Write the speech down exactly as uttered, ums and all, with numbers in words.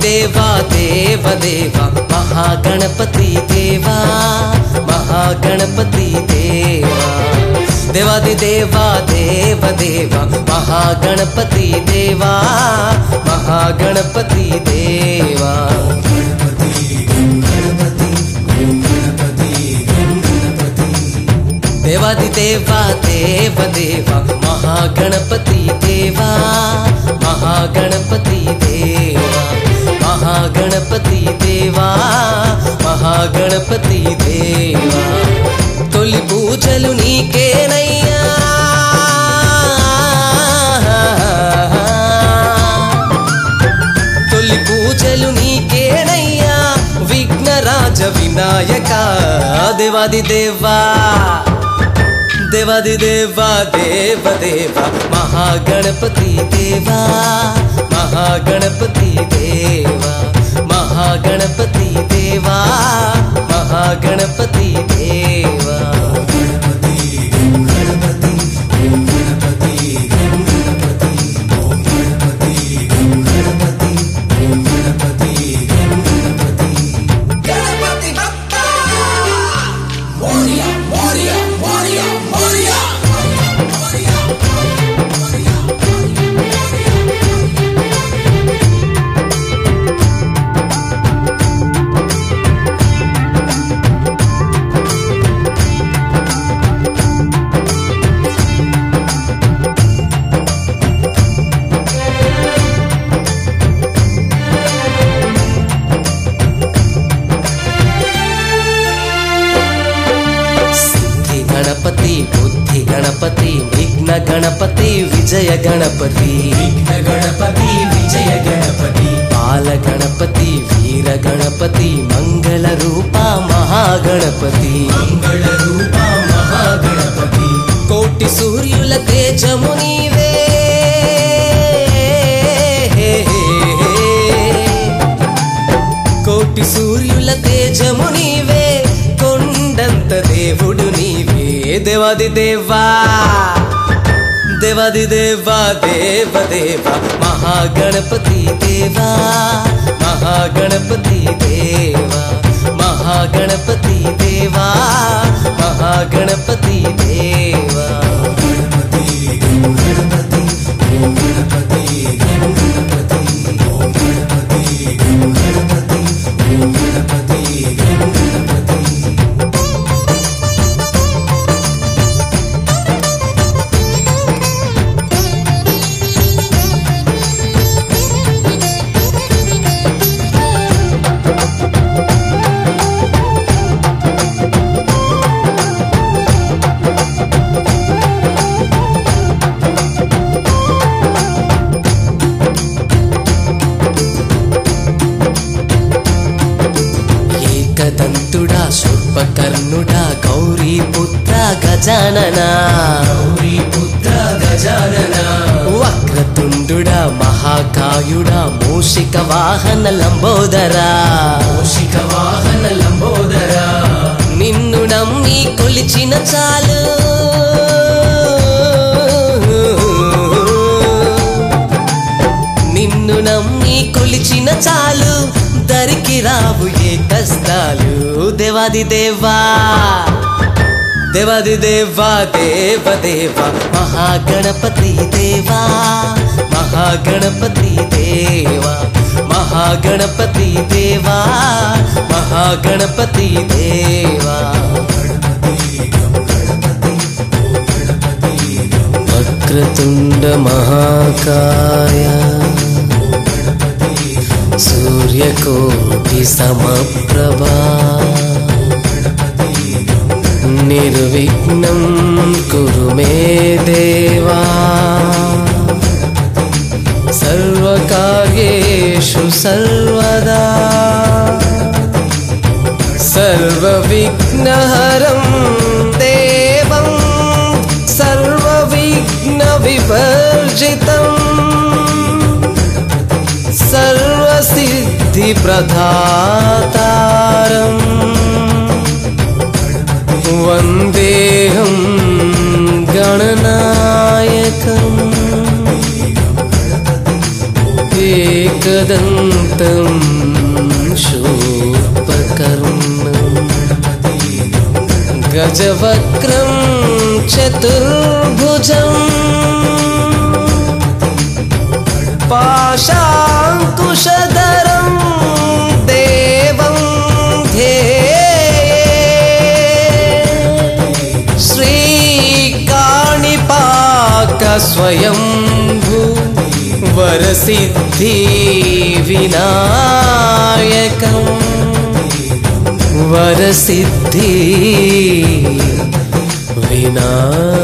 దేవా దేవ దేవా మహాగణపతి దేవా మహాగణపతి దేవా దేవాది దేవా దేవ దేవా మహాగణపతి దేవా మహాగణపతి దేవా దేవాది దేవా దేవ దేవా మహాగణపతి దేవా మహాగణపతి దేవా మహాగణపతి దేవా మహాగణపతి దేవా తొలి పూజలు నీకేనయ్యా తొలి పూజలు నీకేనయ్యా విఘ్నరాజ వినాయక దేవాది దేవా దేవాది దేవా దేవ దేవా మహాగణపతి దేవా మహాగణపతి దేవా మహాగణపతి దేవా మహాగణపతి దేవా गणपति बुद्धि गणपति विघ्न गणपति विजय गणपति विघ्न गणपति विजय गणपति बाल गणपति वीर गणपति मंगल रूपा महागणपति मंगल रूपा महागणपति कोटि सूर्युल तेजमु नीवे कोटि सूर्युल तेजमु नीवे కొండంత దేవుడు నీవే దేవాది దేవా దేవాది దేవా దేవ దేవా మహాగణపతి దేవా మహాగణపతి దేవా మహాగణపతి దేవా మహాగణపతి దేవా గణపతి గణపతి గణపతి గణపతి గణపతి గణపతి గణపతి ఏకదంతుడా శూర్పకర్ణుడా గౌరీ పుత్ర గజాననా గౌరీ పుత్ర గజాననా వక్రతుండుడా మహాకాయుడా మూషిక వాహన లంబోదరా మూషిక వాహన లంబోదరా నిన్ను నమ్మి కొలిచిన చాలు నిన్ను నమ్మి కొలిచిన చాలు దరికి రావు ఏ కష్టాలు దేవాది దేవా దేవాది దేవా దేవ దేవా మహాగణపతి దేవా మహాగణపతి దేవా మహాగణపతి దేవా మహాగణపతి దేవా వక్రతుండ మహాకాయ सूर्यकोटि समप्रभा निर्विघ्नं कुरु मे देवा सर्वकार्येषु सर्वदा सर्वविघ्नहरं देवं सर्वविघ्नविवर्जितम् सर्वसिद्धिप्रदातारं वन्देऽहं गणनायकम् एक एकदन्तं शूर्पकर्णम् गजवक्त्रं चतुर्भुजम् पाशाङ्कुशधरं देवं ध्येये श्रीकाणिपाकस्वयंभू वरसिद्धिविनायकं वरसिद्धि विनायकम्